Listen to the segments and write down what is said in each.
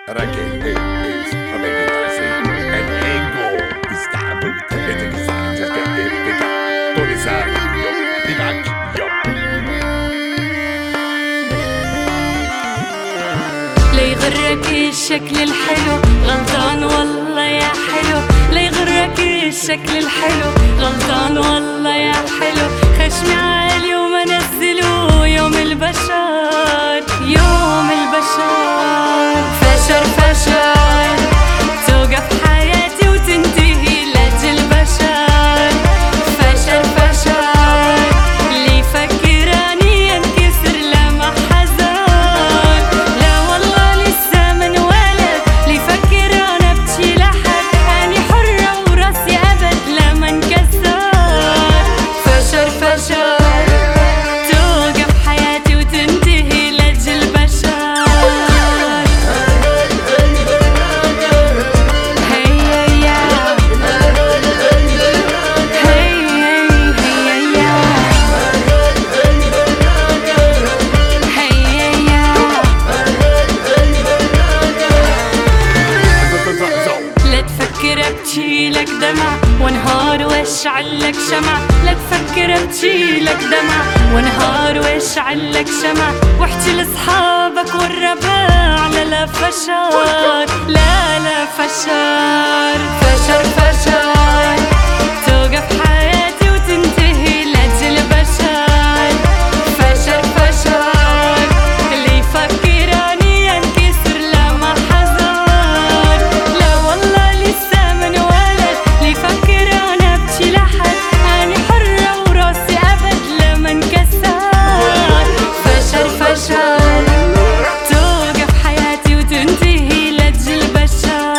Raquel is a meditación. El ego está a punto de لا يغرك الشكل الحلو غلطان والله يا حلو، لا يغرك الشكل الحلو غلطان والله يا حلو. خشمي عالي ومنزله يوم البشر، يوم البشر. فشر فشر توقف حياتي وتنتهي لاجل البشر. فشر فشر اللي يفكرني ينكسر لما حزن. لا والله لسه من ولد اللي يفكر انا ابكي لحد. اني حرة وراسي ابد لما انكسر. فشر فشر توقف حياتي وتنتهي لاجل البشر. ابكيلك دمع وانهار واشعلك شمع. لا تفكر ابكيلك دمع وانهار واشعلك شمع. واحكي لاصحابك والرباع لا لا فشار، لا لا فشار. فشر فشار توقف حياتي وتنتهي لاجل البشر. فشر فشار اللي يفكرني ينكسر لما حزن. لا والله لسه من ولد اللي يفكر انا ابكي لحد. اني حرة وراسي ابد لما انكسر. فشر فشر توقف حياتي وتنتهي لاجل البشر.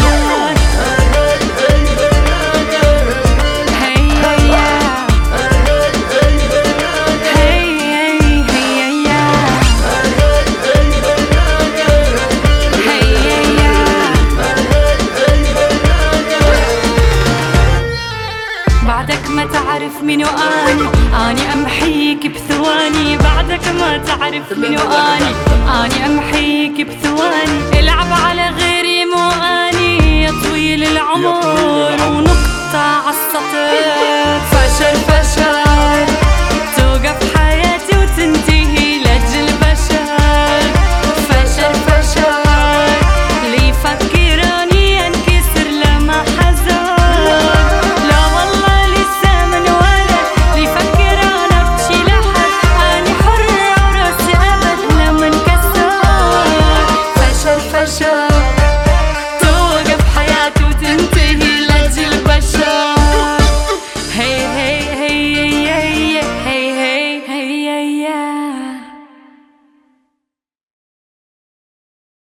بعدك ما تعرف منو اني امحيك بثواني. بعدك ما تعرف منو اني امحيك بثواني. العب على غيري مو اني يا طويل العمر.